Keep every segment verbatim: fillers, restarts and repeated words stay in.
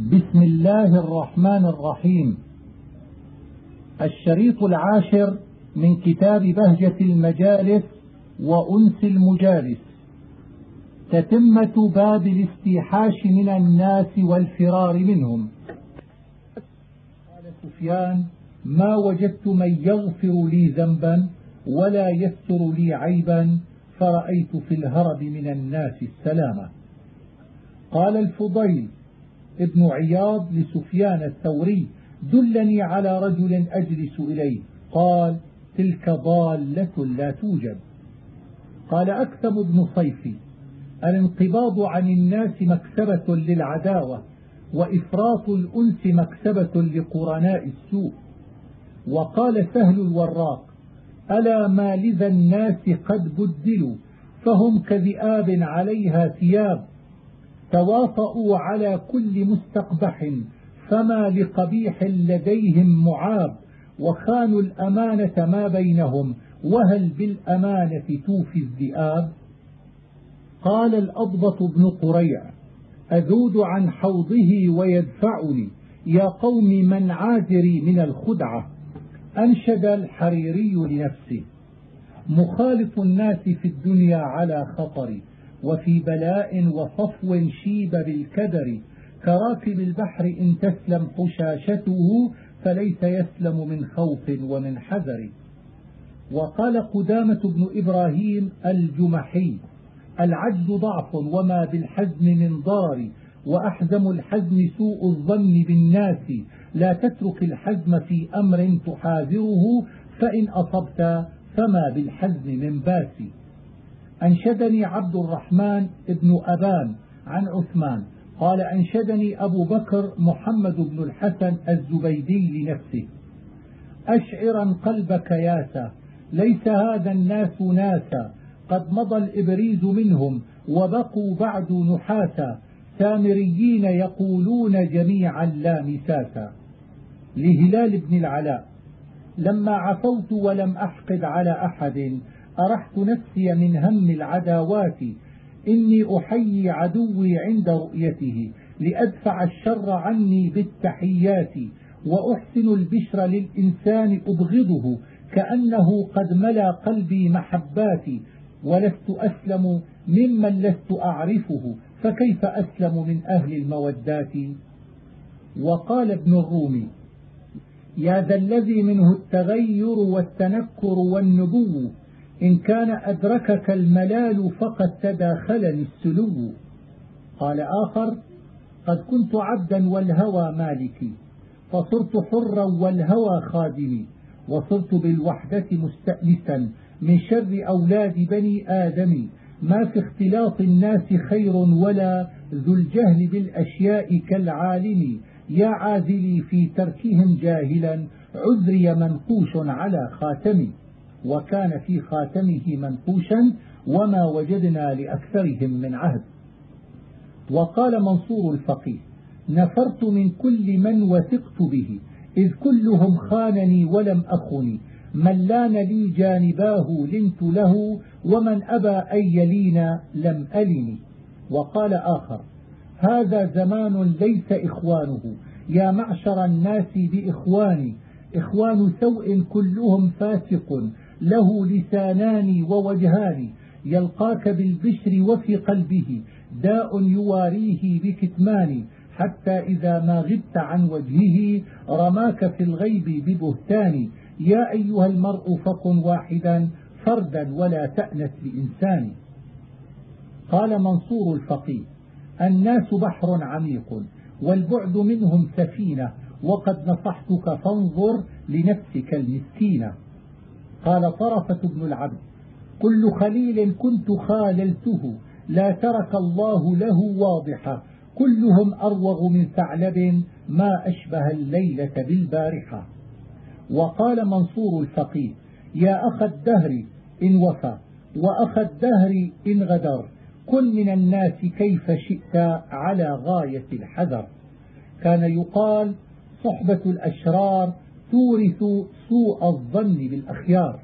بسم الله الرحمن الرحيم. الشريط العاشر من كتاب بهجة المجالس وأنس المجالس، تتمة باب الاستيحاش من الناس والفرار منهم. قال سفيان: ما وجدت من يغفر لي ذنبا ولا يستر لي عيبا، فرأيت في الهرب من الناس السلامة. قال الفضيل ابن عياض لسفيان الثوري: دلني على رجل أجلس إليه. قال: تلك ضالة لا توجد. قال أكثم بن صيفي: الانقباض عن الناس مكسبة للعداوة، وإفراط الأنس مكسبة لقرناء السوء. وقال سهل الوراق: ألا ما لذا الناس قد بدلوا، فهم كذئاب عليها ثياب، تواطؤوا على كل مستقبح، فما لقبيح لديهم معاب، وخانوا الأمانة ما بينهم، وهل بالأمانة توفي الذئاب. قال الأضبط بن قريع: أذود عن حوضه ويدفعني، يا قوم من عاذري من الخدعة. أنشد الحريري لنفسه: مخالط الناس في الدنيا على خطر، وفي بلاء وصفو شيب بالكدر، كراكب البحر إن تسلم حشاشته، فليس يسلم من خوف ومن حذر. وقال قدامة بن إبراهيم الجمحي: العجز ضعف وما بالحزم من ضار، وأحزم الحزم سوء الظن بالناس، لا تترك الحزم في أمر تحاذره، فإن أصبت فما بالحزم من باس. أنشدني عبد الرحمن ابن أبان عن عثمان قال: أنشدني أبو بكر محمد بن الحسن الزبيدي لنفسه: أشعرا قلبك ياسا، ليس هذا الناس ناسا، قد مضى الإبريز منهم وبقوا بعد نحاسا، سامريين يقولون جميعا لا مساسا. لهلال بن العلاء: لما عفوت ولم أحقد على أحد، أرحت نفسي من هم العداوات، إني أحيي عدوي عند رؤيته، لأدفع الشر عني بالتحيات، وأحسن البشر للإنسان أبغضه، كأنه قد ملا قلبي محباتي، ولست أسلم ممن لست أعرفه، فكيف أسلم من أهل المودات. وقال ابن الرومي: يا ذا الذي منه التغير والتنكر والنبو، إن كان أدركك الملال فقد تداخلني السلو. قال آخر: قد كنت عبدا والهوى مالكي، فصرت حرا والهوى خادمي، وصرت بالوحدة مستأنسا من شر أولاد بني آدم، ما في اختلاط الناس خير، ولا ذو الجهل بالأشياء كالعالم، يا عازلي في تركهم جاهلا، عذري منقوش على خاتمي. وكان في خاتمه منقوشا: وما وجدنا لأكثرهم من عهد. وقال منصور الفقيه: نفرت من كل من وثقت به، إذ كلهم خانني ولم أخني، من لان لي جانباه لنت له، ومن أبى أن يلين لم ألني. وقال آخر: هذا زمان ليس إخوانه، يا معشر الناس بإخواني، إخوان سوء كلهم فاسق، له لسانان ووجهان، يلقاك بالبشر وفي قلبه داء يواريه بكتمان، حتى إذا ما غبت عن وجهه رماك في الغيب ببهتان، يا أيها المرء فكن واحدا فردا ولا تأنس بإنسان. قال منصور الفقيه: الناس بحر عميق، والبعد منهم سفينة، وقد نصحتك فانظر لنفسك المسكينة. قال طرفة بن العبد: كل خليل كنت خاللته، لا ترك الله له واضحة، كلهم أروغ من ثعلب، ما أشبه الليلة بالبارحة. وقال منصور الفقيه: يا أخ الدهر إن وفى، وأخ الدهر إن غدر، كن من الناس كيف شئت على غاية الحذر. كان يقال: صحبة الأشرار تورث سوء الظن بالأخيار.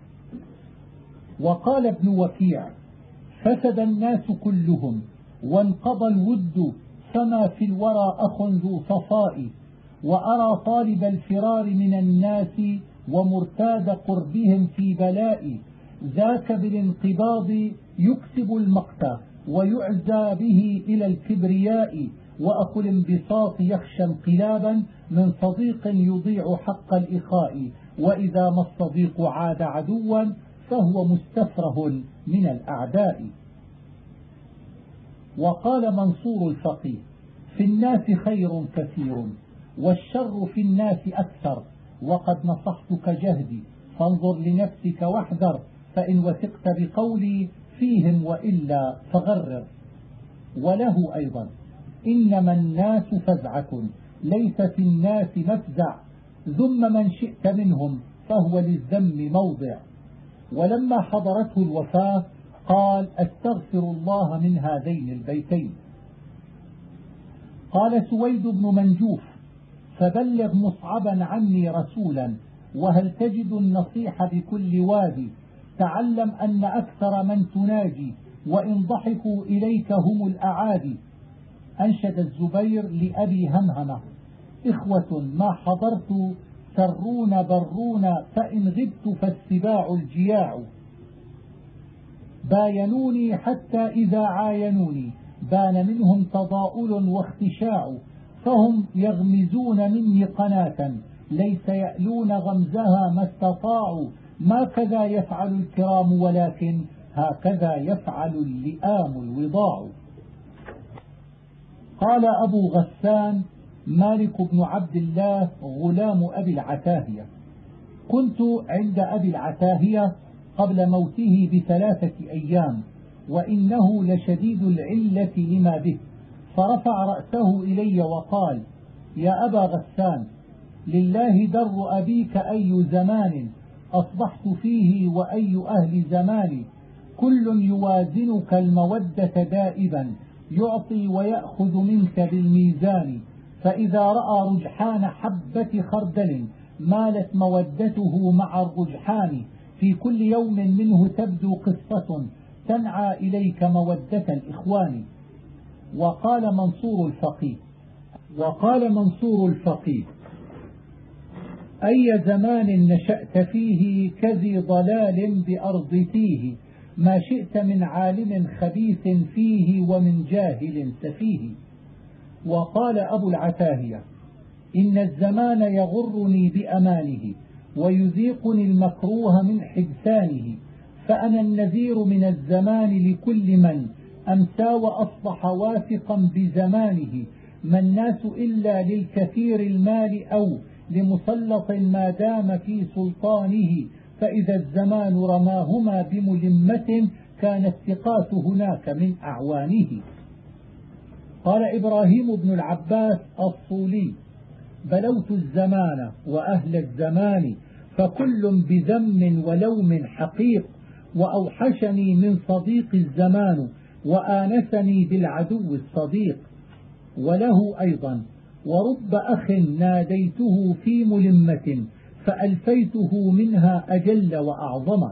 وقال ابن وكيع: فسد الناس كلهم، وانقضى الود فما في الورى أخ ذو صفاء، وأرى طالب الفرار من الناس ومرتاد قربهم في بلاء، ذاك بالانقباض يكسب المقت ويعزى به إلى الكبرياء، وأخو الانبساط يخشى انقلابا من صديق يضيع حق الإخاء، وإذا ما الصديق عاد عدوا فهو مستفره من الأعداء. وقال منصور الفقيه: في الناس خير كثير والشر في الناس أكثر، وقد نصحتك جهدي فانظر لنفسك واحذر، فإن وثقت بقولي فيهم وإلا فغرر. وله أيضا: إنما الناس فزعة ليس في الناس مفزع، ذم من شئت منهم فهو للذم موضع. ولما حضرته الوفاة قال: أستغفر الله من هذين البيتين. قال سويد بن منجوف: فبلغ مصعبا عني رسولا، وهل تجد النصيح بكل وادي، تعلم أن أكثر من تناجي وإن ضحكوا إليك هم الأعادي. أنشد الزبير لأبي همهمة: إخوة ما حضرت سرون برون، فإن غبت فالسباع الجياع، باينوني حتى إذا عاينوني بان منهم تضاؤل واختشاع، فهم يغمزون مني قناة ليس يألون غمزها ما استطاعوا، ما كذا يفعل الكرام ولكن هكذا يفعل اللئام الوضاع. قال أبو غسان مالك بن عبد الله غلام أبي العتاهية: كنت عند أبي العتاهية قبل موته بثلاثة أيام، وإنه لشديد العلة لما به، فرفع رأسه إلي وقال: يا أبا غسان، لله در أبيك أي زمان أصبحت فيه وأي أهل زمان، كل يوازنك المودة دائبا، يعطي ويأخذ منك بالميزان، فإذا رأى رجحان حبة خردل مالت مودته مع الرجحان، في كل يوم منه تبدو قصة تنعى إليك مودة الإخوان. وقال منصور الفقيه وقال منصور الفقيه: أي زمان نشأت فيه كذي ضلال بأرض تيه، ما شئت من عالم خبيث فيه ومن جاهل سفيه. وقال أبو العتاهية: إن الزمان يغرني بأمانه ويذيقني المكروه من حدثانه، فأنا النذير من الزمان لكل من أمسى وأصبح واثقا بزمانه، ما الناس إلا للكثير المال أو لمسلط ما دام في سلطانه، فإذا الزمان رماهما بملمة كان الثقات هناك من أعوانه. قال إبراهيم بن العباس الصولي: بلوت الزمان وأهل الزمان، فكل بذم ولوم حقيق، وأوحشني من صديق الزمان وآنسني بالعدو الصديق. وله أيضا: ورب أخ ناديته في ملمة فألفيته منها أجل وأعظم.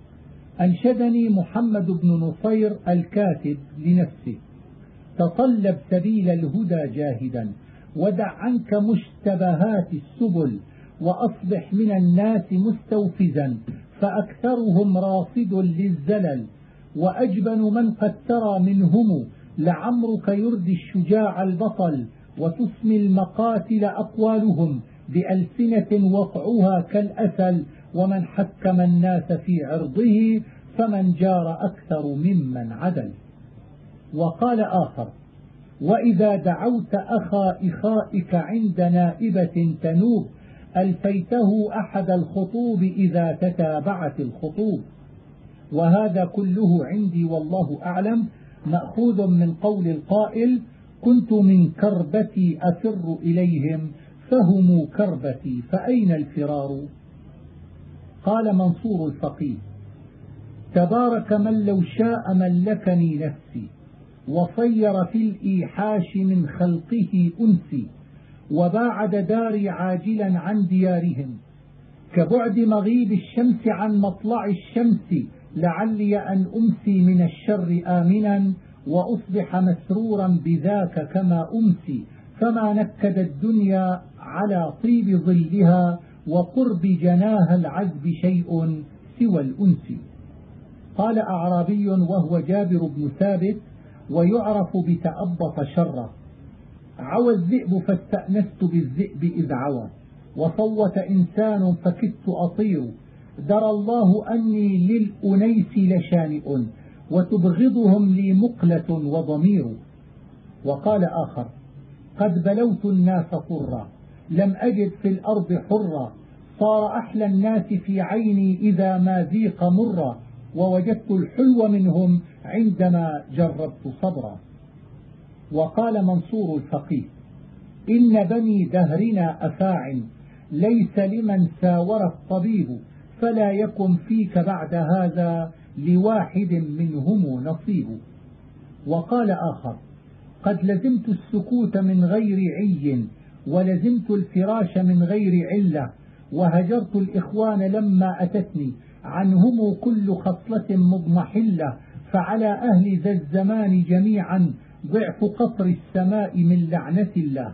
أنشدني محمد بن نصير الكاتب لنفسه: تطلب سبيل الهدى جاهدا، ودع عنك مشتبهات السبل، وأصبح من الناس مستوفزا، فأكثرهم راصد للزلل، وأجبن من قد ترى منهم لعمرك يردي الشجاع البطل، وتسمي المقاتل أقوالهم بألسنة وقعها كالأسل، ومن حكم الناس في عرضه فمن جار أكثر ممن عدل. وقال آخر: وإذا دعوت أخا إخائك عند نائبة تنوب، ألفيته أحد الخطوب إذا تتابعت الخطوب. وهذا كله عندي والله أعلم مأخوذ من قول القائل: كنت من كربتي أفر إليهم فهم كربتي فأين الفرار. قال منصور الفقيه: تبارك من لو شاء ملكني نفسي، وصير في الإيحاش من خلقه أنسي، وباعد داري عاجلا عن ديارهم، كبعد مغيب الشمس عن مطلع الشمس، لعلي أن أمسي من الشر آمنا، وأصبح مسرورا بذاك كما أمسي، فما نكد الدنيا على طيب ظلها، وقرب جناها العذب شيء سوى الأنس. قال أعرابي وهو جابر بن ثابت ويعرف بتأبط شره: عوى الذئب فاستأنست بالذئب إذ عوى، وصوت إنسان فكدت أطير، درى الله أني للأنيس لشانئ، وتبغضهم لي مقلة وضمير. وقال آخر: قد بلوت الناس طرا، لم أجد في الأرض حرا، صار أحلى الناس في عيني إذا ما ذيق مرا، ووجدت الحلو منهم عندما جربت صبرا. وقال منصور الفقيه: إن بني دهرنا أفاع، ليس لمن ساور الطبيب، فلا يكن فيك بعد هذا لواحد منهم نصيب. وقال آخر: قد لزمت السكوت من غير عي، ولزمت الفراش من غير علة، وهجرت الإخوان لما أتتني، عنهم كل خصلة مضمحلة، فعلى أهل ذا الزمان جميعا ضعف قطر السماء من لعنة الله.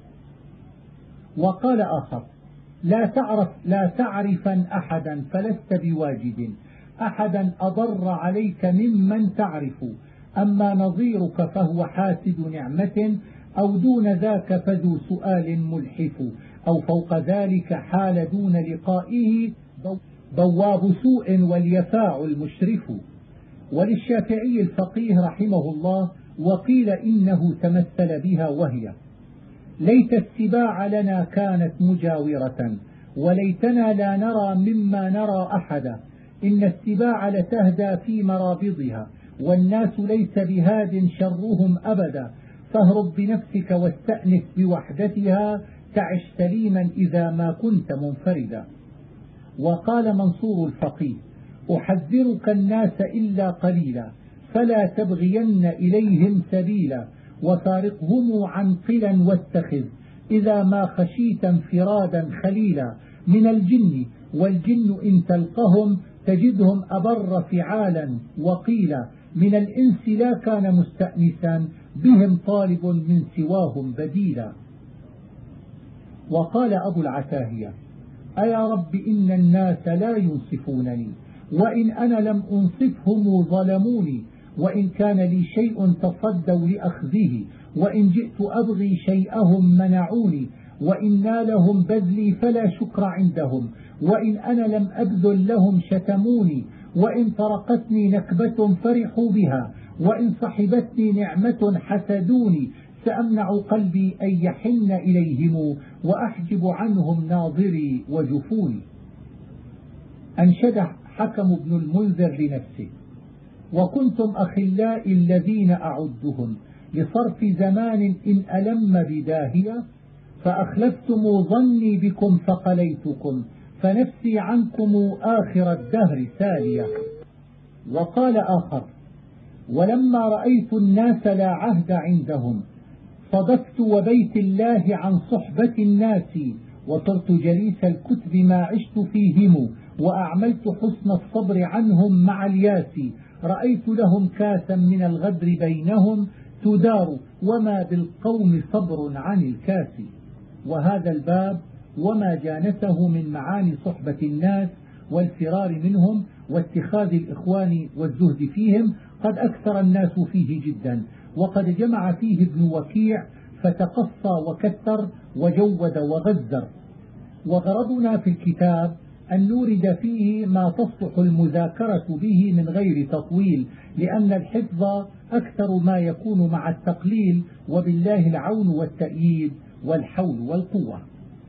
وقال آخر: لا تعرف لا تعرفا أحدا فلست بواجد، أحدا أضر عليك ممن تعرف، أما نظيرك فهو حاسد نعمة، أو دون ذاك فذو سؤال ملحف، أو فوق ذلك حال دون لقائه بواب سوء واليفاع المشرف. وللشافعي الفقيه رحمه الله وقيل إنه تمثل بها وهي: ليت السباع لنا كانت مجاورة، وليتنا لا نرى مما نرى أحدا، إن السباع لتهدى في مرابضها، والناس ليس بهاد شرهم أبدا، فاهرب بنفسك واستأنس بوحدتها، تعش سليما إذا ما كنت منفردا. وقال منصور الفقيه: أحذرك الناس إلا قليلا، فلا تبغين إليهم سبيلا، وفارقهم عنقلا واتخذ إذا ما خشيت انفرادا خليلا، من الجن والجن إن تلقهم تجدهم أبر فعالا، وقيلا من الإنس لا كان مستأنسا بهم طالب من سواهم بديلا. وقال أبو العتاهية: أيا رب إن الناس لا ينصفونني، وإن أنا لم أنصفهم ظلموني، وإن كان لي شيء تصدوا لأخذه، وإن جئت أبغي شيئهم منعوني، وإن نالهم بذلي فلا شكر عندهم، وإن أنا لم أبذل لهم شتموني، وإن طرقتني نكبة فرحوا بها، وإن صحبتني نعمة حسدوني، سأمنع قلبي أن يحن إليهم، وأحجب عنهم ناظري وجفوني. أنشد حكم بن المنذر لنفسه: وكنتم أخلاء الذين أعدهم، لصرف زمان إن ألم بداهية، فأخلفتم ظني بكم فقليتكم، فنفسي عنكم آخر الدهر سالية. وقال آخر: ولما رأيت الناس لا عهد عندهم، صدفت وبيت الله عن صحبة الناس، وصرت جليس الكتب ما عشت فيهم، وأعملت حسن الصبر عنهم مع الياس، رأيت لهم كاسا من الغدر بينهم تدار، وما بالقوم صبر عن الكاس. وهذا الباب وما جانسه من معاني صحبة الناس والفرار منهم واتخاذ الإخوان والزهد فيهم قد أكثر الناس فيه جدا، وقد جمع فيه ابن وكيع فتقصى وكثر وجود وغزر. وغرضنا في الكتاب أن نورد فيه ما تصلح المذاكرة به من غير تطويل، لأن الحفظ أكثر ما يكون مع التقليل، وبالله العون والتأييد والحول والقوة.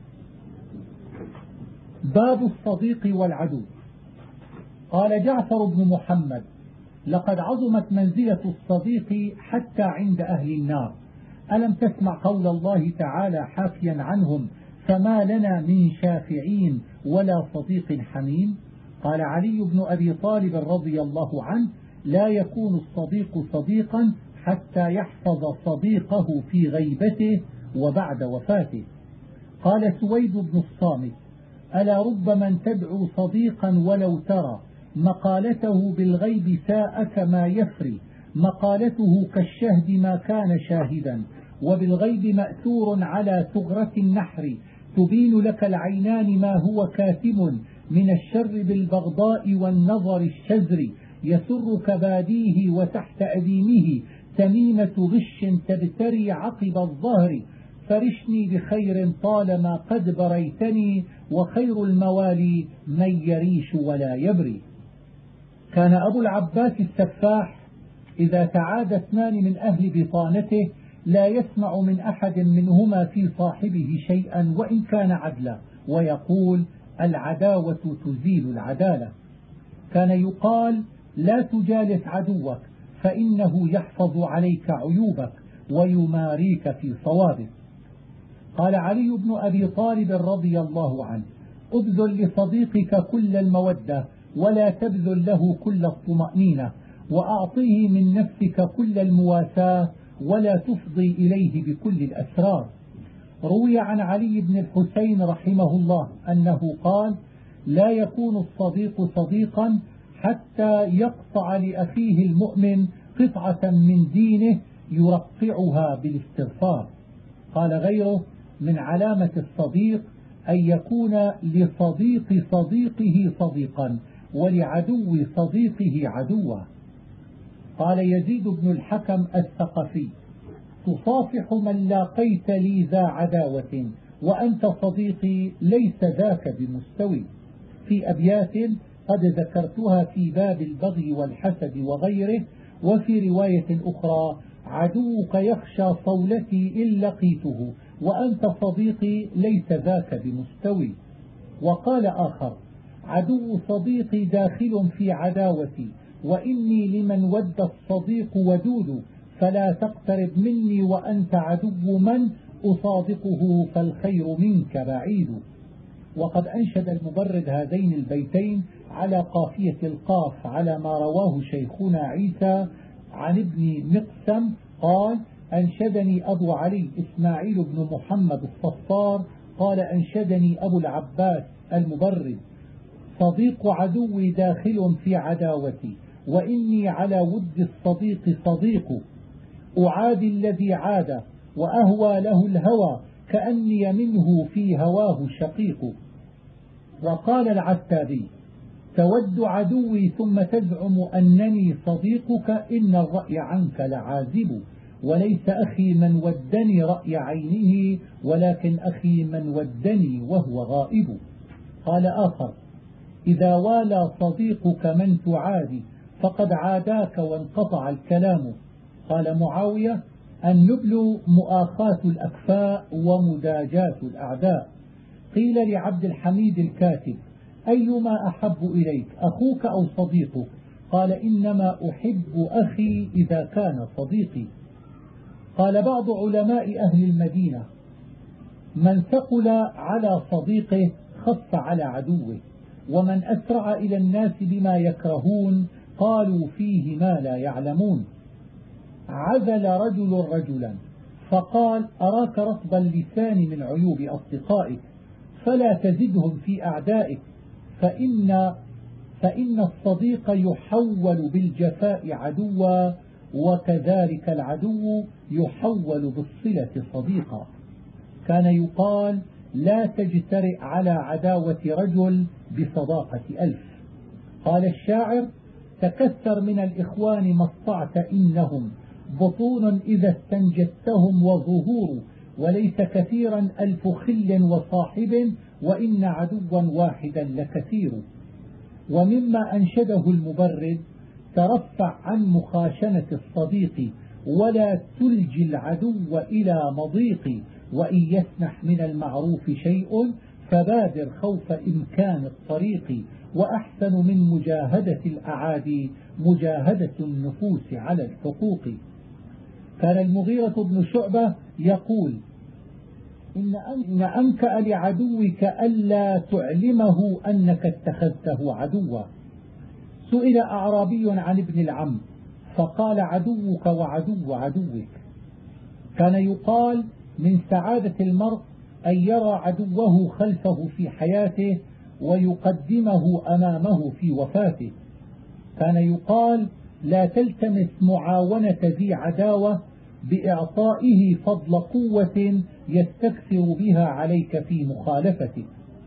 باب الصديق والعدو. قال جعفر بن محمد: لقد عظمت منزلة الصديق حتى عند أهل النار، ألم تسمع قول الله تعالى حافيا عنهم: فما لنا من شافعين ولا صديق حميم. قال علي بن أبي طالب رضي الله عنه: لا يكون الصديق صديقا حتى يحفظ صديقه في غيبته وبعد وفاته. قال سويد بن الصامت: ألا رب من تدعو صديقا ولو ترى مقالته بالغيب ساءك ما يفري، مقالته كالشهد ما كان شاهدا، وبالغيب مأثور على ثغرة النحر، تبين لك العينان ما هو كاتم من الشر بالبغضاء والنظر الشزر، يسرك باديه وتحت أديمه تميمة غش تبتري عقب الظهر، فرشني بخير طالما قد بريتني، وخير الموالي من يريش ولا يبري. كان أبو العباس السفاح إذا تعاد اثنان من أهل بطانته لا يسمع من أحد منهما في صاحبه شيئا وإن كان عدلا، ويقول: العداوة تزيل العدالة. كان يقال: لا تجالس عدوك فإنه يحفظ عليك عيوبك ويماريك في صوابك. قال علي بن أبي طالب رضي الله عنه: ابذل لصديقك كل المودة ولا تبذل له كل الطمأنينة، وأعطيه من نفسك كل المواساة ولا تفضي إليه بكل الأسرار. روي عن علي بن الحسين رحمه الله أنه قال: لا يكون الصديق صديقا حتى يقطع لأخيه المؤمن قطعة من دينه يرقعها بالاستغفار. قال غيره: من علامة الصديق أن يكون لصديق صديقه صديقا ولعدو صديقه عدوا. قال يزيد بن الحكم الثقفي: تصافح من لاقيت لي ذا عداوة وأنت صديقي ليس ذاك بمستوي، في أبيات قد ذكرتها في باب البغي والحسد وغيره. وفي رواية أخرى: عدوك يخشى صولتي إن لقيته وأنت صديقي ليس ذاك بمستوي. وقال آخر: عدو صديقي داخل في عداوتي، وإني لمن ود الصديق ودود، فلا تقترب مني وأنت عدو من أصادقه فالخير منك بعيد. وقد أنشد المبرد هذين البيتين على قافية القاف على ما رواه شيخنا عيسى عن ابن مقسم قال: أنشدني أبو علي إسماعيل بن محمد الصفار قال: أنشدني أبو العباس المبرد: صديق عدوي داخل في عداوتي، وإني على ود الصديق صديق، أعادي الذي عاد وأهوى له الهوى، كأني منه في هواه شقيق. وقال العتابي: تود عدوي ثم تزعم أنني صديقك، إن الرأي عنك لعازب، وليس أخي من ودني رأي عينه، ولكن أخي من ودني وهو غائب. قال آخر: إذا والى صديقك من تعادي فقد عاداك وانقطع الكلام. قال معاوية: النبل مؤاخاة الأكفاء ومداجاة الأعداء. قيل لعبد الحميد الكاتب: أيما أحب إليك أخوك أو صديقك؟ قال: إنما أحب أخي إذا كان صديقي. قال بعض علماء أهل المدينة: من ثقل على صديقه خف على عدوه، ومن أسرع إلى الناس بما يكرهون قالوا فيه ما لا يعلمون. عزل رجل رجلا فقال: أراك رطب اللسان من عيوب أصدقائك، فلا تزدهم في أعدائك، فإن, فإن الصديق يحول بالجفاء عدوا، وكذلك العدو يحول بالصلة صديقا. كان يقال: لا تجترئ على عداوة رجل بصداقة ألف. قال الشاعر: تكثر من الإخوان ما استطعت، إنهم بطون إذا استنجدتهم وظهور، وليس كثيرا ألف خل وصاحب، وإن عدوا واحدا لكثير. ومما أنشده المبرد: ترفع عن مخاشنة الصديق ولا تلجي العدو إلى مضيق، وإن يسنح من المعروف شيء فبادر خوف إمكان الطريق، وأحسن من مجاهدة الأعادي مجاهدة النفوس على الحقوق. كان المغيرة بن شعبة يقول: إن أنكأ لعدوك ألا تعلمه أنك اتخذته عدوا. سئل أعرابي عن ابن العم فقال: عدوك وعدو عدوك. كان يقال: من سعادة المرء أن يرى عدوه خلفه في حياته ويقدمه أمامه في وفاته. كان يقال: لا تلتمس معاونة ذي عداوة بإعطائه فضل قوة يستكثر بها عليك في مخالفتك.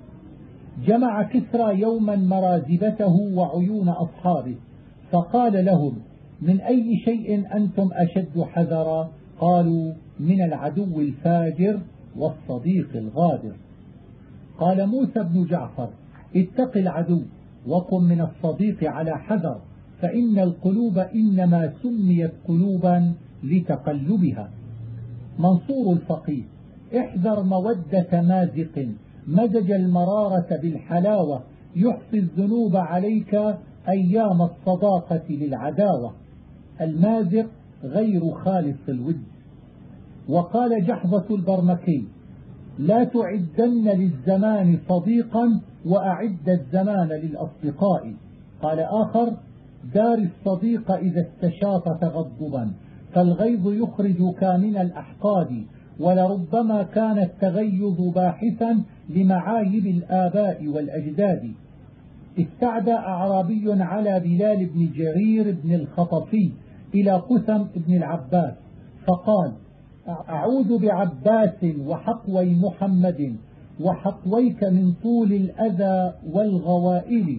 جمع كسرى يوما مرازبته وعيون أصحابه فقال لهم: من أي شيء أنتم أشد حذرا؟ قالوا: من العدو الفاجر والصديق الغادر. قال موسى بن جعفر: اتق العدو وكن من الصديق على حذر، فإن القلوب إنما سميت قلوبا لتقلبها. منصور الفقيه: احذر مودة مازق مزج المرارة بالحلاوة، يحصي الذنوب عليك أيام الصداقة للعداوة. المازق غير خالص الود. وقال جحظة البرمكي: لا تعدن للزمان صديقا وأعد الزمان للأصدقاء. قال آخر: دار الصديق إذا استشاط تغضبا، فالغيظ يخرجك من الأحقاد، ولربما كان التغيظ باحثا لمعايب الآباء والأجداد. استعدى أعرابي على بلال بن جرير بن الخطفي إلى قثم بن العباس فقال: أعوذ بعباس وحقوي محمد وحقويك من طول الأذى والغوائل،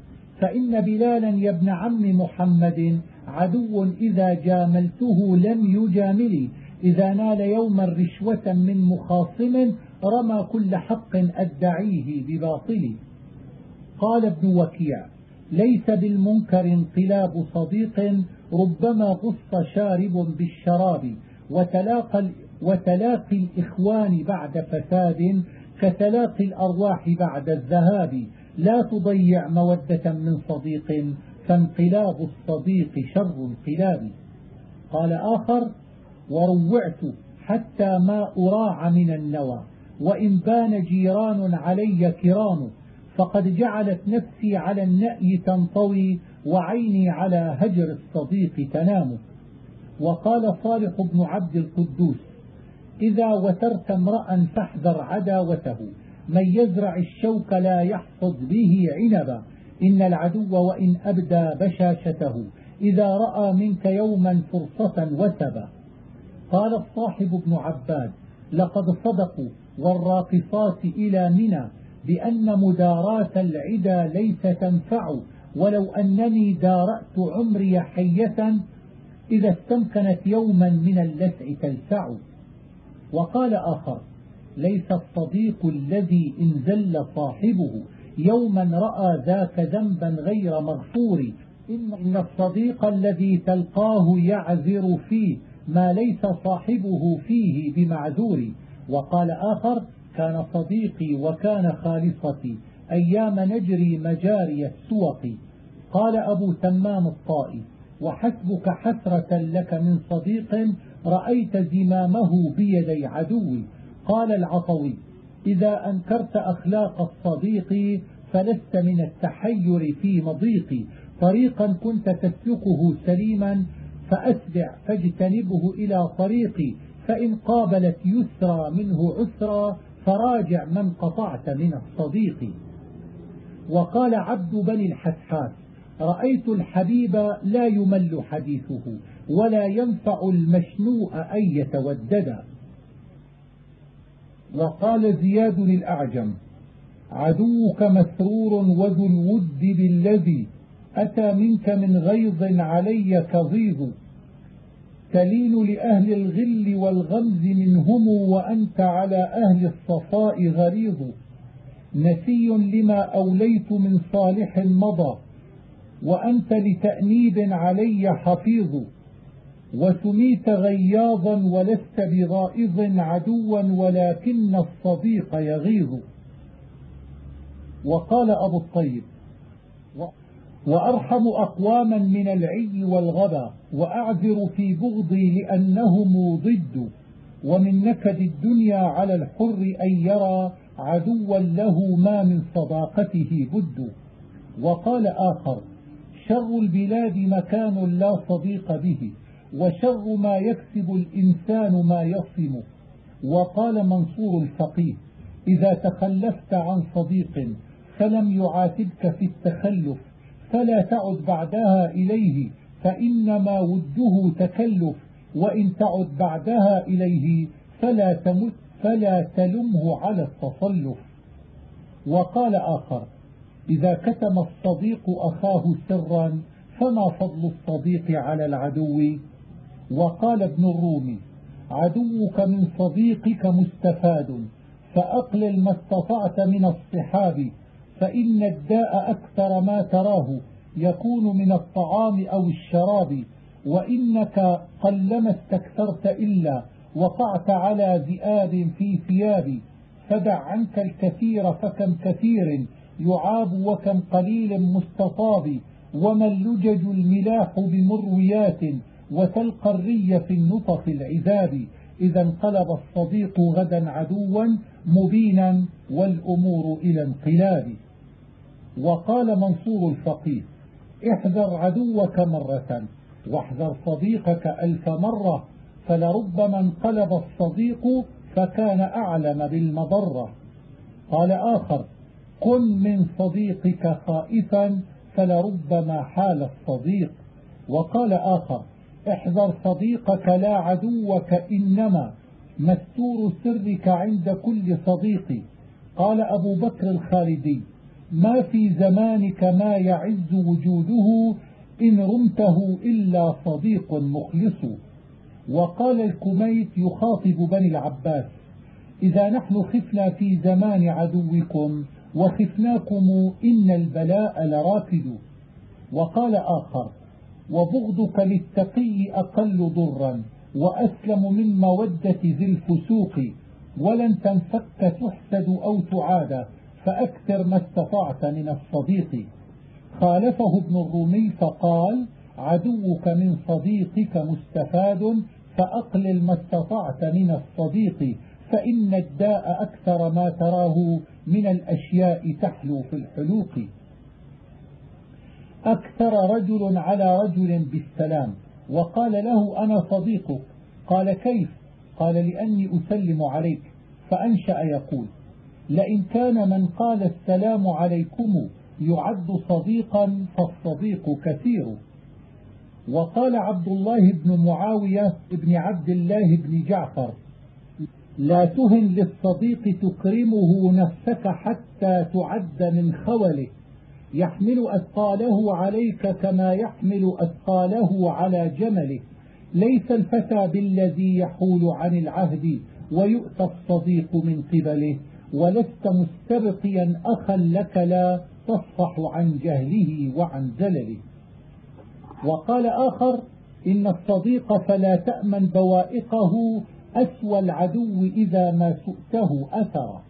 فإن بلالا يا ابن عم محمد عدو إذا جاملته لم يجاملي، إذا نال يوما رشوة من مخاصم رمى كل حق أدعيه بباطل. قال ابن وكيع: ليس بالمنكر انقلاب صديق، ربما غص شارب بالشراب، وتلاقى, وتلاقي الإخوان بعد فساد كتلاقي الأرواح بعد الذهاب، لا تضيع مودة من صديق، فانقلاب الصديق شر انقلاب. قال آخر: وروعت حتى ما أراع من النوى، وإن بان جيران علي كرام، فقد جعلت نفسي على النأي تنطوي، وعيني على هجر الصديق تنام. وقال صالح بن عبد القدوس: إذا وترت امرأ فاحذر عداوته، من يزرع الشوك لا يحصد به عنبا، إن العدو وإن أبدى بشاشته، إذا رأى منك يوما فرصة وثبا. قال الصاحب بن عباد: لقد صدقوا والراقصات إلى منى بأن مداراة العدا ليس تنفع، ولو أنني دارأت عمري حية إذا استمكنت يوما من اللسع تلسع. وقال آخر: ليس الصديق الذي إن زل صاحبه يوما رأى ذاك ذنبا غير مغفور، إن الصديق الذي تلقاه يعذر فيه ما ليس صاحبه فيه بمعذور. وقال آخر: كان صديقي وكان خالصتي أيام نجري مجاري السوق. قال أبو تمام الطائي: وحسبك حسرة لك من صديق رأيت زمامه بيدي عدوي. قال العطوي: إذا أنكرت أخلاق الصديق فلست من التحير في مضيق، طريقا كنت تسلكه سليما فأسرع فاجتنبه إلى طريقي، فإن قابلت يسرى منه عسرى فراجع من قطعت من الصديق. وقال عبد بني الحسحات: رأيت الحبيب لا يمل حديثه، ولا ينفع المشنوء أن يتوددا. وقال زياد الأعجم: عدوك مسرور وذو الود بالذي أتى منك من غيظ علي كظيظ، تلين لأهل الغل والغمز منهم وأنت على أهل الصفاء غليظ، نسي لما أوليت من صالح مضى وأنت لتأنيب علي حفيظ، وسميت غياظا ولست بغائظ عدوا ولكن الصديق يغيظ. وقال أبو الطيب: وأرحم أقواما من العي والغبا، وأعذر في بغضي لأنهم ضد، ومن نكد الدنيا على الحر أن يرى عدوا له ما من صداقته بد. وقال آخر: شر البلاد مكان لا صديق به، وشر ما يكسب الإنسان ما يصم. وقال منصور الفقيه: إذا تخلفت عن صديق فلم يعاتبك في التخلف فلا تعد بعدها إليه، فإنما وده تكلف، وإن تعد بعدها إليه فلا, تمت فلا تلمه على التصلف. وقال آخر: إذا كتم الصديق أخاه سرا فما فضل الصديق على العدو؟ وقال ابن الرومي: عدوك من صديقك مستفاد، فأقلل ما استطعت من الصحاب، فإن الداء أكثر ما تراه يكون من الطعام أو الشراب، وإنك قلما استكثرت إلا وقعت على ذئاب في ثياب، فدع عنك الكثير فكم كثير يعاب وكم قليل مستطاب، وما اللجج الملاح بمرويات وتلقى الري في النطف العذاب، إذا انقلب الصديق غدا عدوا مبينا والأمور إلى انقلاب. وقال منصور الفقيه: احذر عدوك مرة واحذر صديقك ألف مرة، فلربما انقلب الصديق فكان أعلم بالمضرة. قال آخر: كن من صديقك خائفا فلربما حال الصديق. وقال آخر: احذر صديقك لا عدوك، إنما مستور سرك عند كل صديق. قال أبو بكر الخالدي: ما في زمانك ما يعز وجوده إن رمته إلا صديق مخلص. وقال الكميت يخاطب بني العباس: إذا نحن خفنا في زمان عدوكم وخفناكم إن البلاء لراكد. وقال آخر: وبغضك للتقي أقل ضرا وأسلم من مودة ذي الفسوق، ولن تنفك تحسد أو تعادى، فأكثر ما استطعت من الصديق. خالفه ابن الرومي فقال: عدوك من صديقك مستفاد، فأقلل ما استطعت من الصديق، فإن الداء أكثر ما تراه من الأشياء تحلو في الحلوق. أكثر رجل على رجل بالسلام، وقال له: أنا صديقك. قال: كيف؟ قال: لأني أسلم عليك. فأنشأ يقول: لئن كان من قال السلام عليكم يعد صديقا فالصديق كثير. وقال عبد الله بن معاوية بن عبد الله بن جعفر: لا تهن للصديق تكرمه نفسك حتى تعد من خوله، يحمل أثقاله عليك كما يحمل أثقاله على جمله، ليس الفتى بالذي يحول عن العهد ويؤتى الصديق من قبله، ولست مستبقيا أخا لك لا تصفح عن جهله وعن زلله. وقال آخر: إن الصديق فلا تأمن بوائقه، أسوى العدو إذا ما سؤته أثره.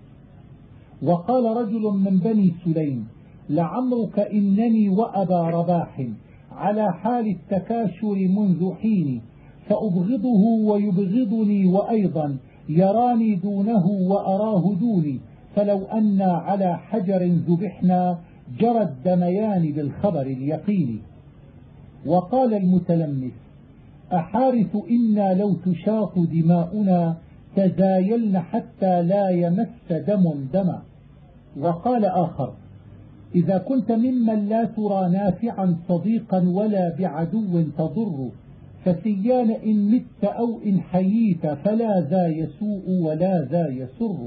وقال رجل من بني سليم: لعمرك إنني وأبا رباح على حال التكاشر منذ حين، فأبغضه ويبغضني وأيضا يراني دونه وأراه دوني، فلو أنا على حجر ذبحنا جرى الدميان بالخبر اليقين. وقال المتلمس: أحارث إنا لو تشاط دماؤنا تزايلن حتى لا يمس دم دما. وقال آخر: إذا كنت ممن لا ترى نافعا صديقا ولا بعدو تضر، فسيان إن مت أو إن حييت، فلا ذا يسوء ولا ذا يسر.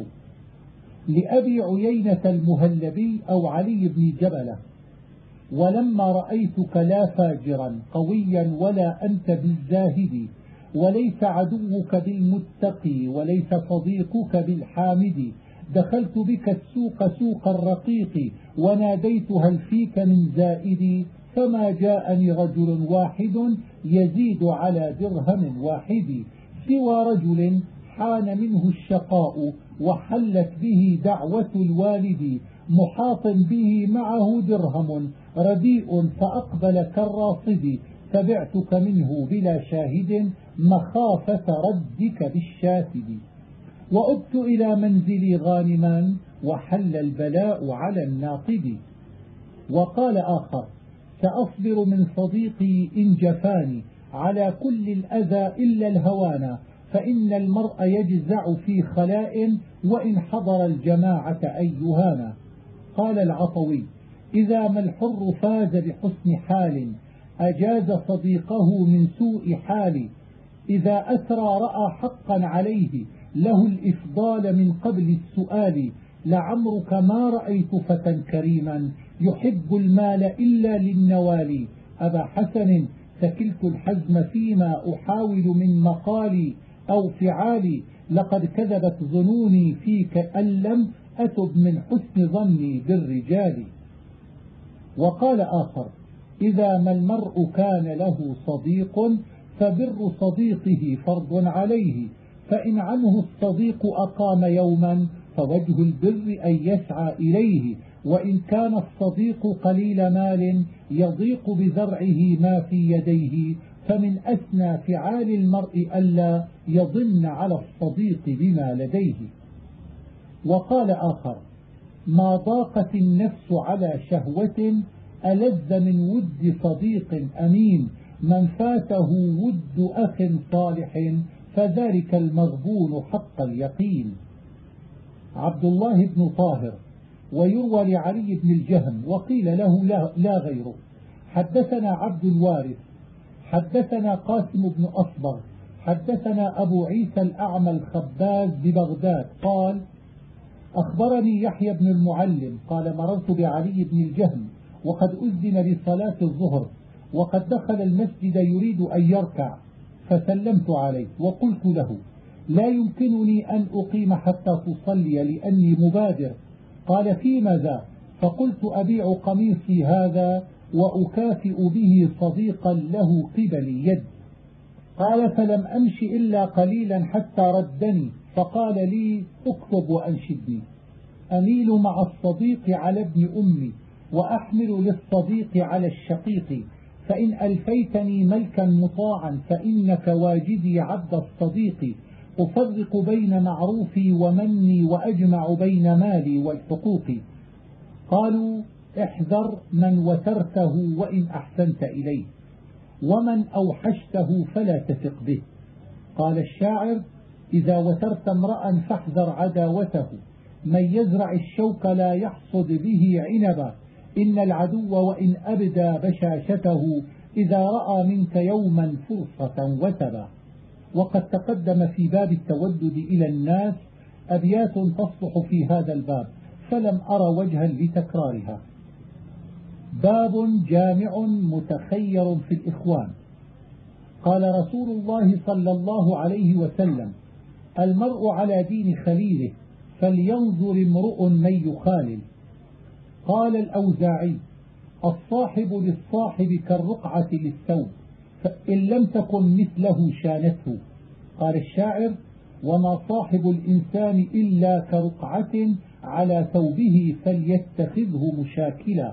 لأبي عيينة المهلبي أو علي بن جبلة: ولما رأيتك لا فاجرا قويا ولا أنت بالزاهد، وليس عدوك بالمتقي وليس صديقك بالحامد، دخلت بك السوق سوق الرقيق وناديت هل فيك من زائد، فما جاءني رجل واحد يزيد على درهم واحد، سوى رجل حان منه الشقاء وحلت به دعوة الوالد، محاط به معه درهم رديء فأقبل كالراصد، فبعتك منه بلا شاهد مخافة ردك بالشافد. وأبت إلى منزلي غانما وحل البلاء على الناقد. وقال آخر: سأصبر من صديقي إن جفاني على كل الأذى إلا الهوانا، فإن المرء يجزع في خلاء وإن حضر الجماعة أيهانا. قال العطوي: إذا ما الحر فاز بحسن حال أجاز صديقه من سوء حال، إذا أسرى رأى حقا عليه له الإفضال من قبل السؤال. لعمرك ما رأيت فتى كريما يحب المال إلا للنوال. أبا حسن سكلت الحزم فيما أحاول من مقالي أو فعالي، لقد كذبت ظنوني فيك أن لم أتب من حسن ظني بالرجال. وقال آخر: إذا ما المرء كان له صديق فبر صديقه فرض عليه، فإن عنه الصديق أقام يوما فوجه البر أن يسعى إليه، وإن كان الصديق قليل مال يضيق بزرعه ما في يديه، فمن أسنى فعال المرء ألا يضن على الصديق بما لديه. وقال آخر: ما ضاقت النفس على شهوة ألذ من ود صديق أمين، من فاته ود أخ صالح فذلك المغبون حق اليقين. عبد الله بن طاهر، ويروى لعلي بن الجهم وقيل له لا, لا غيره، حدثنا عبد الوارث حدثنا قاسم بن أصبغ حدثنا أبو عيسى الأعمى الخباز ببغداد قال: أخبرني يحيى بن المعلم قال: مررت بعلي بن الجهم وقد أذن لصلاة الظهر، وقد دخل المسجد يريد أن يركع، فسلمت عليه وقلت له: لا يمكنني أن أقيم حتى تصلي لأني مبادر. قال: فيما ذا؟ فقلت: أبيع قميصي هذا وأكافئ به صديقا له قبل يد. قال: فلم أمش إلا قليلا حتى ردني، فقال لي: اكتب وأنشدني. أميل مع الصديق على ابن أمي، وأحمل للصديق على الشقيق، فإن ألفيتني ملكا مطاعا فإنك واجدي عبد الصديق. أفرق بين معروفي ومني وأجمع بين مالي والحقوق. قالوا: احذر من وترته وإن أحسنت إليه، ومن أوحشته فلا تثق به. قال الشاعر: إذا وترت امرأ فاحذر عداوته، من يزرع الشوك لا يحصد به عنبا، إن العدو وإن أبدى بشاشته إذا رأى منك يوما فرصة وثبا. وقد تقدم في باب التودد إلى الناس أبيات تصلح في هذا الباب، فلم أرى وجها لتكرارها. باب جامع متخير في الإخوان. قال رسول الله صلى الله عليه وسلم: المرء على دين خليله، فلينظر امرؤ من يخالل. قال الأوزاعي: الصاحب للصاحب كالرقعة للثوب، فإن لم تكن مثله شانته. قال الشاعر: وما صاحب الإنسان إلا كرقعة على ثوبه فليتخذه مشاكلا.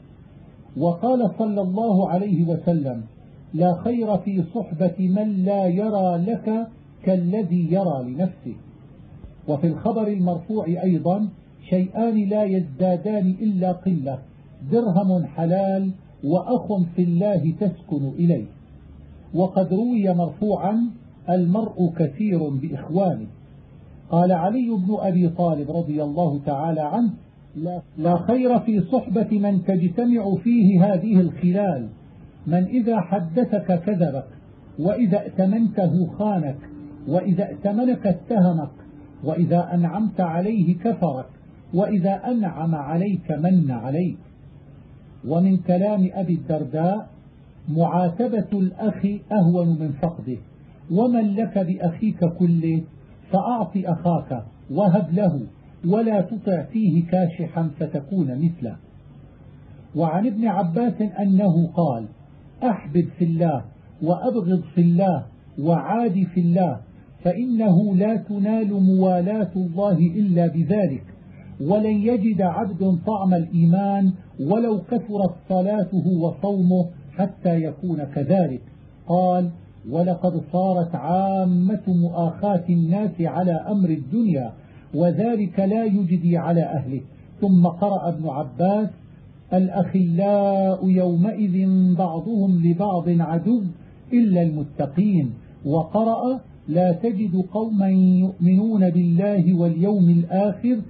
وقال صلى الله عليه وسلم: لا خير في صحبة من لا يرى لك كالذي يرى لنفسه. وفي الخبر المرفوع أيضا: شيئان لا يزدادان إلا قلة، درهم حلال وأخ في الله تسكن إليه. وقد روي مرفوعا: المرء كثير بإخوانه. قال علي بن أبي طالب رضي الله تعالى عنه: لا خير في صحبة من تجتمع فيه هذه الخلال، من إذا حدثك كذبك، وإذا ائتمنته خانك، وإذا ائتمنك اتهمك، وإذا أنعمت عليه كفرك، وإذا أنعم عليك من عليك. ومن كلام أبي الدرداء: معاتبة الأخ أهون من فقده، ومن لك بأخيك كله فأعط أخاك وهب له، ولا تطع فيه كاشحا فتكون مثله. وعن ابن عباس أنه قال: أحبب في الله وأبغض في الله وعاد في الله، فإنه لا تنال موالاة الله إلا بذلك، ولن يجد عبد طعم الإيمان ولو كثرت صلاته وصومه حتى يكون كذلك. قال: ولقد صارت عامة مؤاخاة الناس على أمر الدنيا، وذلك لا يجدي على أهله. ثم قرأ ابن عباس: الأخلاء يومئذ بعضهم لبعض عدو إلا المتقين. وقرأ: لا تجد قوما يؤمنون بالله واليوم الآخر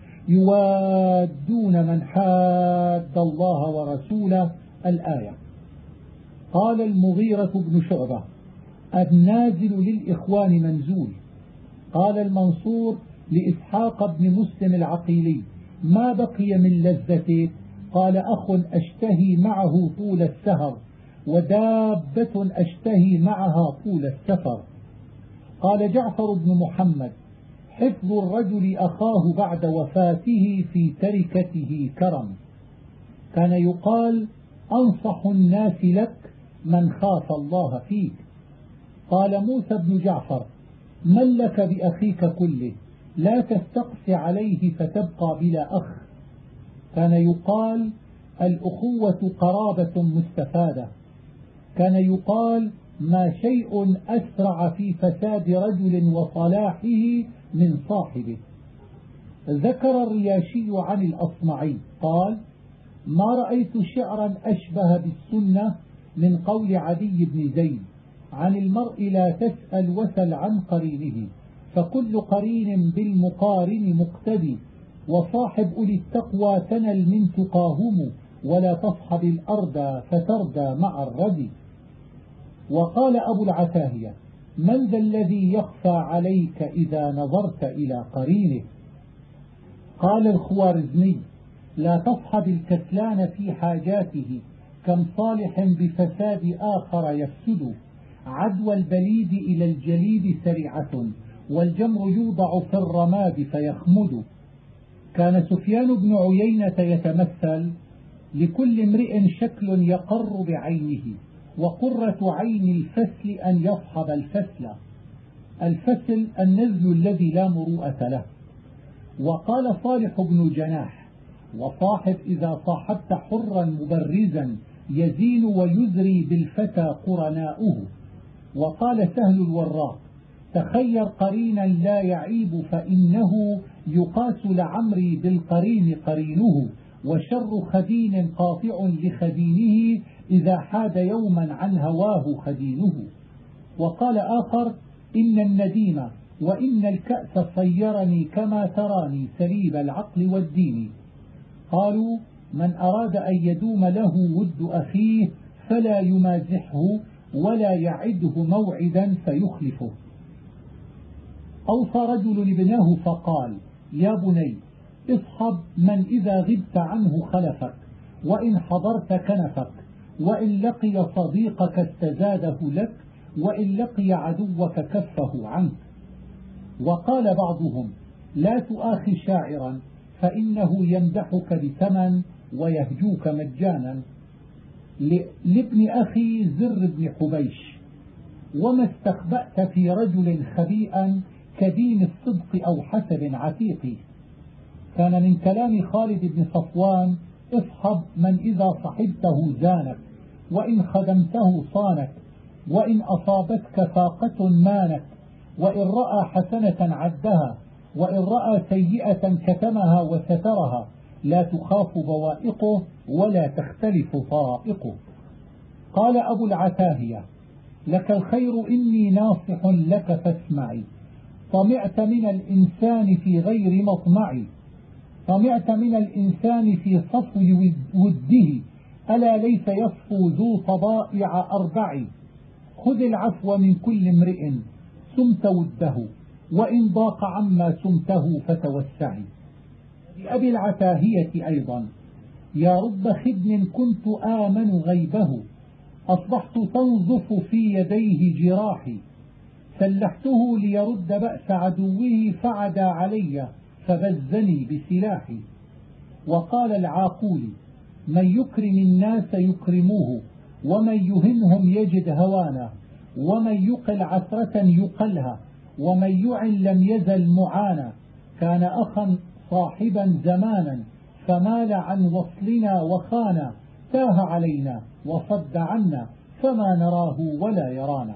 يوادون من حاد الله ورسوله، الآية. قال المغيرة بن شعبة: النازل للإخوان منزول. قال المنصور لإسحاق بن مسلم العقيلي: ما بقي من لذته؟ قال: أخ أشتهي معه طول السهر، ودابة أشتهي معها طول السفر. قال جعفر بن محمد: حفظ الرجل أخاه بعد وفاته في تركته كرم. كان يقال: أنصح الناس لك من خاف الله فيك. قال موسى بن جعفر: من لك بأخيك كله؟ لا تستقس عليه فتبقى بلا أخ. كان يقال: الأخوة قرابة مستفادة. كان يقال: ما شيء أسرع في فساد رجل وصلاحه من صاحبه. ذكر الرياشي عن الأصمعي قال: ما رأيت شعرا أشبه بالسنة من قول عدي بن زيد: عن المرء لا تسأل وسل عن قرينه، فكل قرين بالمقارن مقتدي، وصاحب أولي التقوى تنل من تقاهم، ولا تصحب الأرض فتردى مع الردي. وقال أبو العتاهية: من ذا الذي يخفى عليك إذا نظرت إلى قرينه؟ قال الخوارزمي: لا تصحب الكسلان في حاجاته، كم صالح بفساد آخر يفسد. عدوى البليد إلى الجليد سريعة، والجمر يوضع في الرماد فيخمد. كان سفيان بن عيينة يتمثل: لكل امرئ شكل يقر بعينه، وقرة عين الفسل أن يصحب الفسل. الفسل النزل الذي لا مروءة له. وقال صالح بن جناح: وصاحب إذا صاحبت حرا مبرزا، يزين ويزري بالفتى قرناؤه. وقال سهل الوراق: تخير قرينا لا يعيب، فإنه يقاس لعمري بالقرين قرينه، وشر خدين قاطع لخدينه، إذا حاد يوما عن هواه خدينه. وقال آخر: إن النديم وإن الكأس صيرني، كما تراني سليب العقل والدين. قالوا: من أراد أن يدوم له ود أخيه فلا يمازحه، ولا يعده موعدا فيخلفه. أوصى رجل لابنه فقال: يا بني، اصحب من إذا غبت عنه خلفك، وإن حضرت كنفك، وإن لقي صديقك استزاده لك، وإن لقي عدوك كفه عنك. وقال بعضهم: لا تؤاخي شاعرا، فإنه يمدحك بثمن ويهجوك مجانا. لابن أخي زر بن حبيش: وما استخبأت في رجل خبيئا كدين الصدق أو حسب عتيق. كان من كلام خالد بن صفوان: اصحب من إذا صحبته زانك، وإن خدمته صانك، وإن أصابتك فاقة مانك، وإن رأى حسنة عدها، وإن رأى سيئة كتمها وسترها، لا تخاف بوائقه ولا تختلف طرائقه. قال أبو العتاهية: لك الخير إني ناصح لك فاسمعي. طمعت من الإنسان في غير مطمعي، طمعت من الإنسان في صفو وده، ألا ليس يصفو ذو طبائع أربع. خذ العفو من كل امرئ سمت وده، وإن ضاق عما سمته فتوسعي. لأبي العتاهية أيضا: يا رب خدم كنت آمن غيبه، أصبحت تنظف في يديه جراحي، سلحته ليرد بأس عدوه فعدا علي فغزني بسلاحي. وقال العاقولي: من يكرم الناس يكرموه، ومن يهنهم يجد هوانا، ومن يقل عثرة يقلها، ومن يعن لم يزل معانا. كان أخا صاحبا زمانا، فمال عن وصلنا وخانا، تاه علينا وصد عنا، فما نراه ولا يرانا.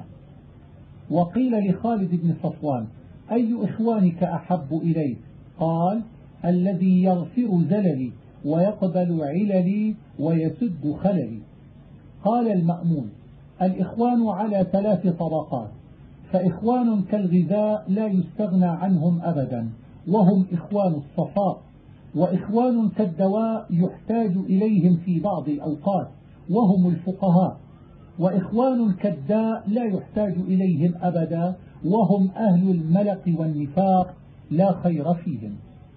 وقيل لخالد بن صفوان: أي إخوانك أحب إليك؟ قال: الذي يغفر زللي، ويقبل عللي، ويسد خللي. قال المأمون: الإخوان على ثلاث طبقات، فإخوان كالغذاء لا يستغنى عنهم أبدا، وهم إخوان الصفاء، وإخوان كالدواء يحتاج إليهم في بعض الأوقات، وهم الفقهاء، وإخوان كالداء لا يحتاج إليهم أبدا، وهم أهل الملق والنفاق لا خير فيهم.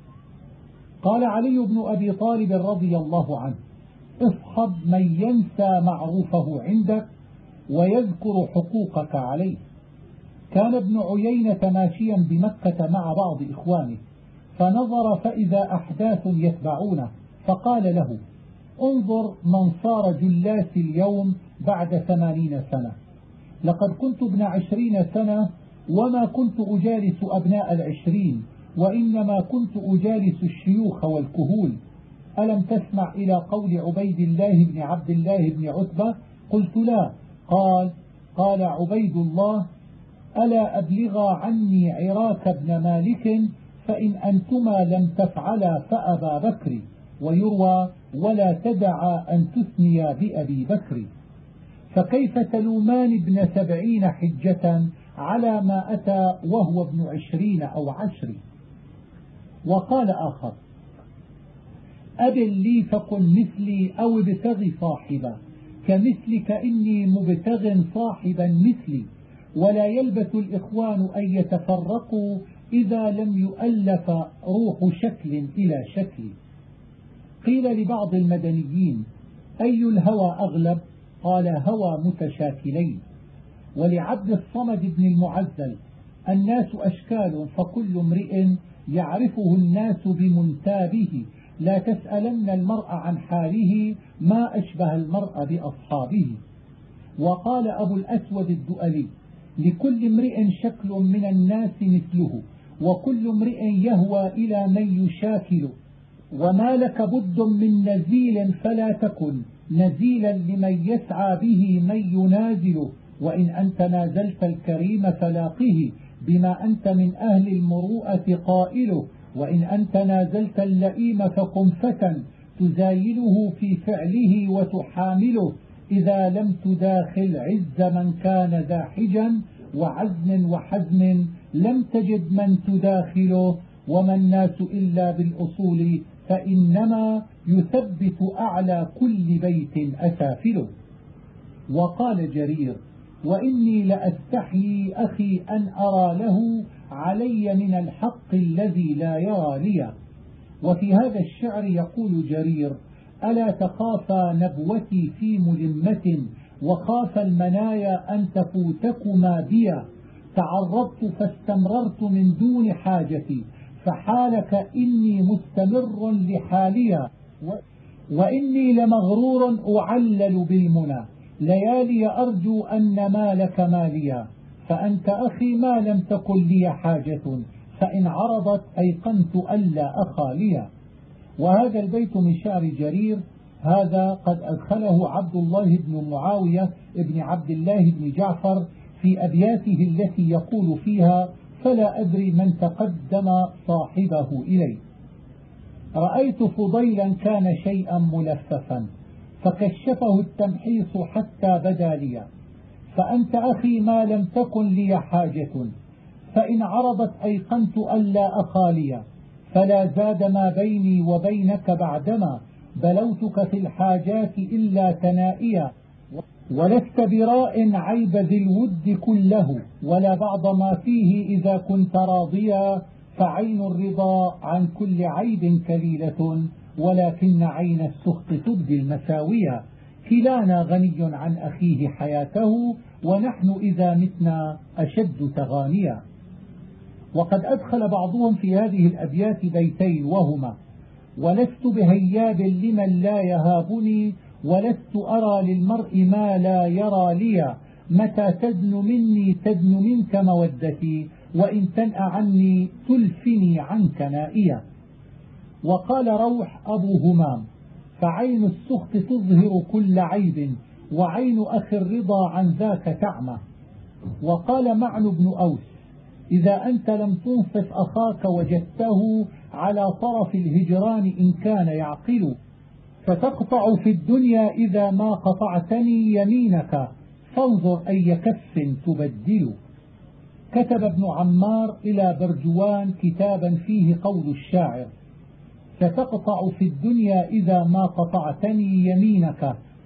قال علي بن أبي طالب رضي الله عنه: اصحب من ينسى معروفه عندك ويذكر حقوقك عليه. كان ابن عيينة ماشيا بمكة مع بعض إخوانه، فنظر فإذا أحداث يتبعونه، فقال له: انظر من صار جلاس اليوم بعد ثمانين سنة، لقد كنت ابن عشرين سنة وما كنت أجالس أبناء العشرين، وإنما كنت أجالس الشيوخ والكهول. ألم تسمع إلى قول عبيد الله بن عبد الله بن عتبة؟ قلت: لا. قال قال عبيد الله: ألا أبلغا عني عراك بن مالك، فإن أنتما لم تفعلا فأبا بكر، ويروى: ولا تدعا أن تثنيا بأبي بكر. فكيف تلومان ابن سبعين حجة على ما أتى وهو ابن عشرين أو عشر؟ وقال آخر: أبل لي فكن مثلي أو ابتغ صاحبا، كمثلك إني مبتغ صاحبا مثلي، ولا يلبث الإخوان أن يتفرقوا إذا لم يؤلف روح شكل إلى شكل. قيل لبعض المدنيين: أي الهوى أغلب؟ قال: هوى متشاكلين. ولعبد الصمد بن المعزل: الناس أشكال، فكل امرئ يعرفه الناس بمنتابه، لا تسألن المرء عن حاله، ما أشبه المرء بأصحابه. وقال أبو الأسود الدؤلي: لكل امرئ شكل من الناس مثله، وكل امرئ يهوى إلى من يشاكل، وما لك بد من نزيل فلا تكن نزيلا لمن يسعى به من ينازله، وإن أنت نازلت الكريم فلاقه، بما أنت من أهل المروءة قائله، وإن أنت نازلت اللئيم فكن فتى تزايله في فعله وتحامله، إذا لم تداخل عز من كان ذا حجا وعزم وحزم لم تجد من تداخله، وما الناس إلا بالأصول، فإنما يثبت أعلى كل بيت أسافله. وقال جرير: وإني لأستحيي أخي أن أرى له علي من الحق الذي لا يرى لي. وفي هذا الشعر يقول جرير: ألا تخافا نبوتي في ملمة، وخاف المنايا أن تفوتكما بيا، تعرضت فاستمررت من دون حاجتي، فحالك إني مستمر لحاليا، وإني لمغرور أعلل بالمنى، ليالي أرجو أن مالك ماليا، فأنت أخي ما لم تكن لي حاجة، فإن عرضت أيقنت ألا أخاليا. وهذا البيت من شعر جرير، هذا قد أدخله عبد الله بن معاوية بن عبد الله بن جعفر في أبياته التي يقول فيها: فلا أدري من تقدم صاحبه إلي. رأيت فضيلا كان شيئا ملففا، فكشفه التمحيص حتى بدا لي، فأنت أخي ما لم تكن لي حاجة، فإن عرضت أيقنت ألا أخالي، فلا زاد ما بيني وبينك بعدما بلوتك في الحاجات إلا تنائيا، ولست براء عيب ذي الود كله، ولا بعض ما فيه إذا كنت راضيا، فعين الرضا عن كل عيب كليلة، ولكن عين السخط تبدي المساوية، كلانا غني عن أخيه حياته، ونحن إذا متنا أشد تغانيا. وقد أدخل بعضهم في هذه الأبيات بيتين، وهما: ولست بهياب لمن لا يهابني، ولست أرى للمرء ما لا يرى لي، متى تدن مني تدن منك مودتي، وإن تنأ عني تلفني عنك نائيا. وقال روح أبو همام: فعين السخط تظهر كل عيب، وعين أخي الرضا عن ذاك تعمى. وقال معن بن أوس: إذا أنت لم تنصف أخاك وجدته على طرف الهجران إن كان يعقل، فتقطع في الدنيا إذا ما قطعتني يمينك، فانظر أي كف تبدل. كتب ابن عمار إلى برجوان كتابا فيه قول الشاعر: ستقطع في الدنيا إذا ما قطعتني يمينك،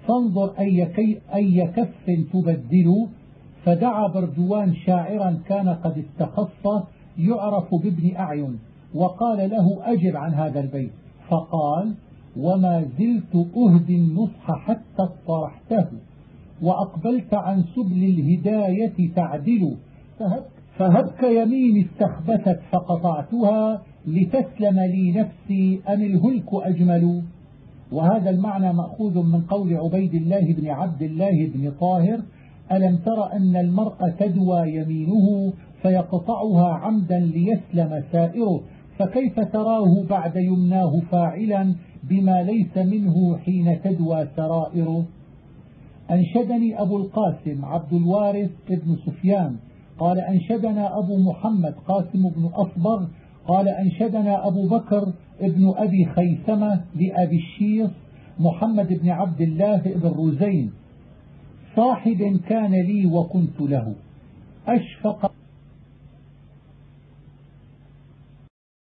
فانظر أي, كي أي كف تبدل. فدعا بردوان شاعرا كان قد استخص يعرف بابن أعين وقال له أجب عن هذا البيت، فقال: وما زلت أهدي النصح حتى اطرحته وأقبلت عن سبل الهداية تعدل، فهبك يمين استخبثت فقطعتها لتسلم لي نفسي أم الهلك أجمل. وهذا المعنى مأخوذ من قول عبيد الله بن عبد الله بن طاهر: ألم تر أن المرء تدوى يمينه فيقطعها عمدا ليسلم سائره، فكيف تراه بعد يمناه فاعلا بما ليس منه حين تدوى سرائره. أنشدني أبو القاسم عبد الوارث بن سفيان قال: أنشدنا أبو محمد قاسم بن أصبغ قال: أنشدنا أبو بكر ابن أبي خيثمة لأبي الشيص محمد بن عبد الله بن رزين: صاحب كان لي وكنت له أشفق